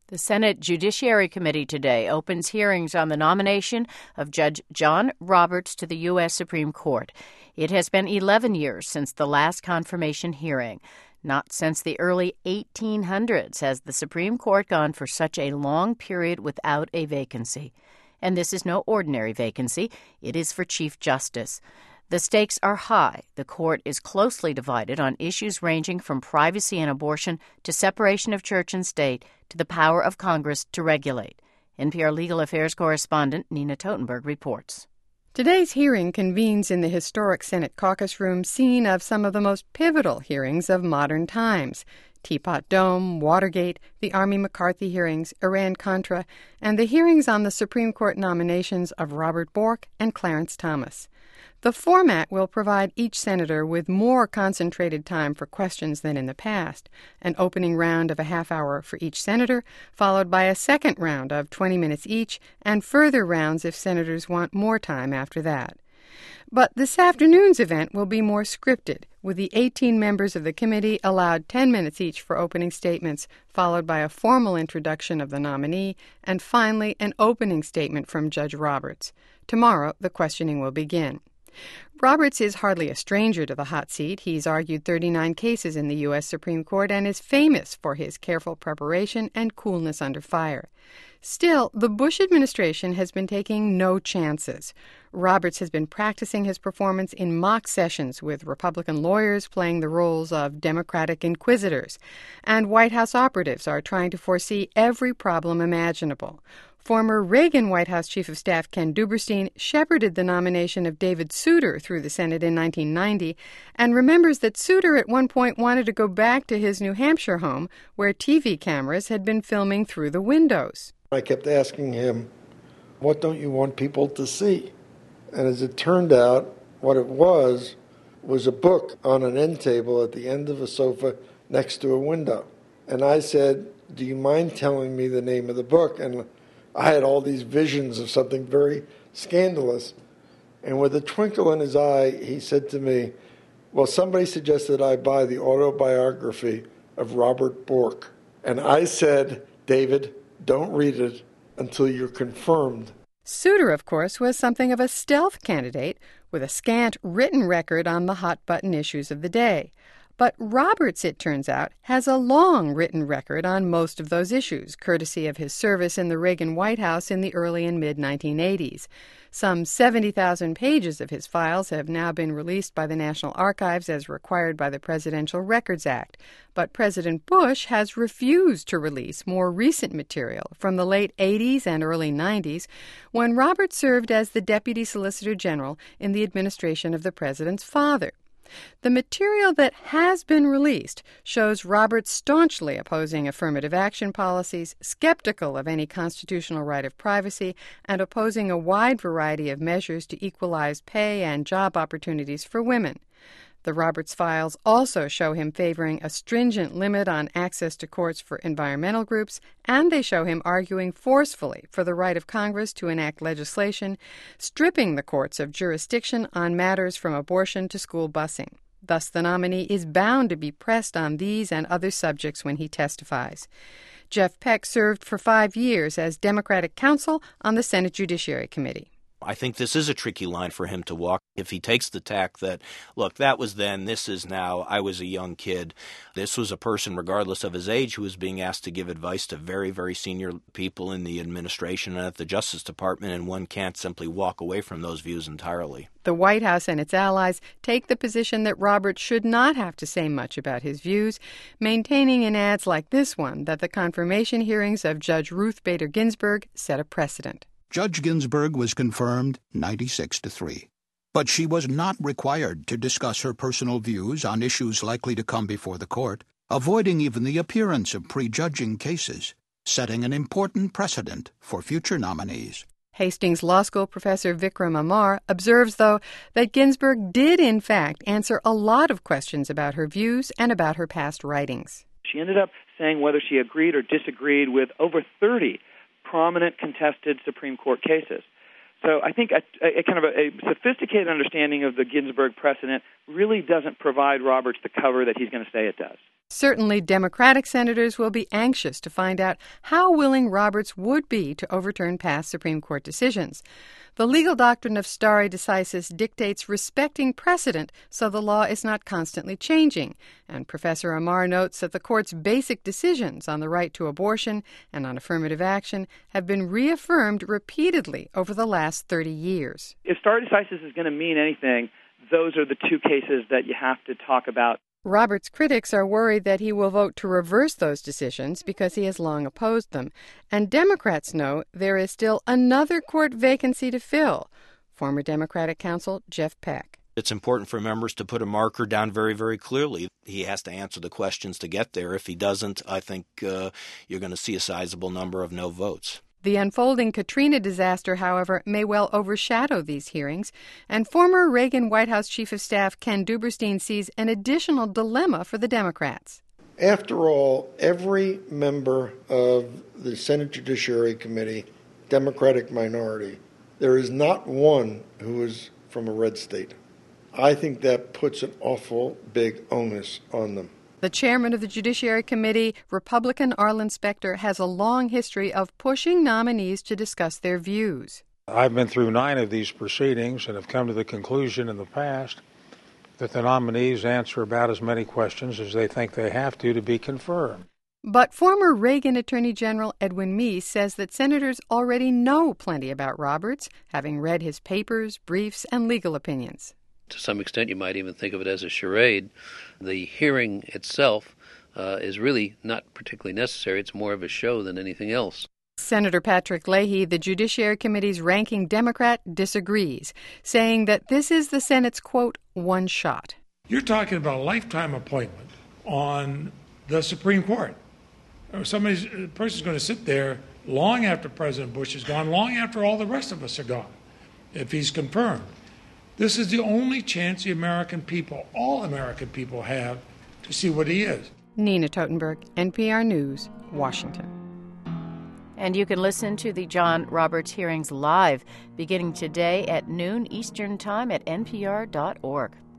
The Senate Judiciary Committee today opens hearings on the nomination of Judge John Roberts to the U.S. Supreme Court. It has been 11 years since the last confirmation hearing. Not since the early 1800s has the Supreme Court gone for such a long period without a vacancy. And this is no ordinary vacancy. It is for Chief Justice. The stakes are high. The court is closely divided on issues ranging from privacy and abortion to separation of church and state to the power of Congress to regulate. NPR Legal Affairs correspondent Nina Totenberg reports. Today's hearing convenes in the historic Senate caucus room, scene of some of the most pivotal hearings of modern times. Teapot Dome, Watergate, the Army-McCarthy hearings, Iran-Contra, and the hearings on the Supreme Court nominations of Robert Bork and Clarence Thomas. The format will provide each senator with more concentrated time for questions than in the past, an opening round of a half hour for each senator, followed by a second round of 20 minutes each, and further rounds if senators want more time after that. But this afternoon's event will be more scripted, with the 18 members of the committee allowed 10 minutes each for opening statements, followed by a formal introduction of the nominee, and finally an opening statement from Judge Roberts. Tomorrow, the questioning will begin. Roberts is hardly a stranger to the hot seat. He's argued 39 cases in the U.S. Supreme Court and is famous for his careful preparation and coolness under fire. Still, the Bush administration has been taking no chances. Roberts has been practicing his performance in mock sessions with Republican lawyers playing the roles of Democratic inquisitors, and White House operatives are trying to foresee every problem imaginable. Former Reagan White House Chief of Staff Ken Duberstein shepherded the nomination of David Souter through the Senate in 1990 and remembers that Souter at one point wanted to go back to his New Hampshire home where TV cameras had been filming through the windows. I kept asking him, what don't you want people to see? And as it turned out, what it was a book on an end table at the end of a sofa next to a window. And I said, do you mind telling me the name of the book? And I had all these visions of something very scandalous. And with a twinkle in his eye, he said to me, well, somebody suggested I buy the autobiography of Robert Bork. And I said, David, don't read it until you're confirmed. Souter, of course, was something of a stealth candidate with a scant written record on the hot-button issues of the day. But Roberts, it turns out, has a long written record on most of those issues, courtesy of his service in the Reagan White House in the early and mid-1980s. Some 70,000 pages of his files have now been released by the National Archives as required by the Presidential Records Act. But President Bush has refused to release more recent material from the late 80s and early 90s, when Roberts served as the Deputy Solicitor General in the administration of the president's father. The material that has been released shows Roberts staunchly opposing affirmative action policies, skeptical of any constitutional right of privacy, and opposing a wide variety of measures to equalize pay and job opportunities for women. The Roberts files also show him favoring a stringent limit on access to courts for environmental groups, and they show him arguing forcefully for the right of Congress to enact legislation, stripping the courts of jurisdiction on matters from abortion to school busing. Thus, the nominee is bound to be pressed on these and other subjects when he testifies. Jeff Peck served for 5 years as Democratic counsel on the Senate Judiciary Committee. I think this is a tricky line for him to walk. If he takes the tack that, look, that was then, this is now, I was a young kid. This was a person, regardless of his age, who was being asked to give advice to very, very senior people in the administration and at the Justice Department, and one can't simply walk away from those views entirely. The White House and its allies take the position that Roberts should not have to say much about his views, maintaining in ads like this one that the confirmation hearings of Judge Ruth Bader Ginsburg set a precedent. Judge Ginsburg was confirmed 96-3. But she was not required to discuss her personal views on issues likely to come before the court, avoiding even the appearance of prejudging cases, setting an important precedent for future nominees. Hastings Law School professor Vikram Amar observes, though, that Ginsburg did, in fact, answer a lot of questions about her views and about her past writings. She ended up saying whether she agreed or disagreed with over 30 prominent contested Supreme Court cases. So I think a kind of a sophisticated understanding of the Ginsburg precedent really doesn't provide Roberts the cover that he's going to say it does. Certainly, Democratic senators will be anxious to find out how willing Roberts would be to overturn past Supreme Court decisions. The legal doctrine of stare decisis dictates respecting precedent so the law is not constantly changing, and Professor Amar notes that the court's basic decisions on the right to abortion and on affirmative action have been reaffirmed repeatedly over the last 30 years. If stare decisis is going to mean anything, those are the two cases that you have to talk about. Roberts' critics are worried that he will vote to reverse those decisions because he has long opposed them. And Democrats know there is still another court vacancy to fill. Former Democratic counsel Jeff Peck. It's important for members to put a marker down very, very clearly. He has to answer the questions to get there. If he doesn't, I think you're going to see a sizable number of no votes. The unfolding Katrina disaster, however, may well overshadow these hearings, and former Reagan White House Chief of Staff Ken Duberstein sees an additional dilemma for the Democrats. After all, every member of the Senate Judiciary Committee, Democratic minority, there is not one who is from a red state. I think that puts an awful big onus on them. The chairman of the Judiciary Committee, Republican Arlen Specter, has a long history of pushing nominees to discuss their views. I've been through 9 of these proceedings and have come to the conclusion in the past that the nominees answer about as many questions as they think they have to be confirmed. But former Reagan Attorney General Edwin Meese says that senators already know plenty about Roberts, having read his papers, briefs, and legal opinions. To some extent, you might even think of it as a charade. The hearing itself is really not particularly necessary. It's more of a show than anything else. Senator Patrick Leahy, the Judiciary Committee's ranking Democrat, disagrees, saying that this is the Senate's, quote, one shot. You're talking about a lifetime appointment on the Supreme Court. A person's going to sit there long after President Bush is gone, long after all the rest of us are gone, if he's confirmed. This is the only chance the American people, all American people, have to see what he is. Nina Totenberg, NPR News, Washington. And you can listen to the John Roberts hearings live beginning today at noon Eastern Time at npr.org.